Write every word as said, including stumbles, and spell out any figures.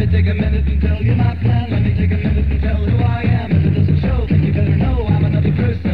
take a minute and tell you my plan. Let me take a minute and tell who I am. If it doesn't show, then you better know I'm another person.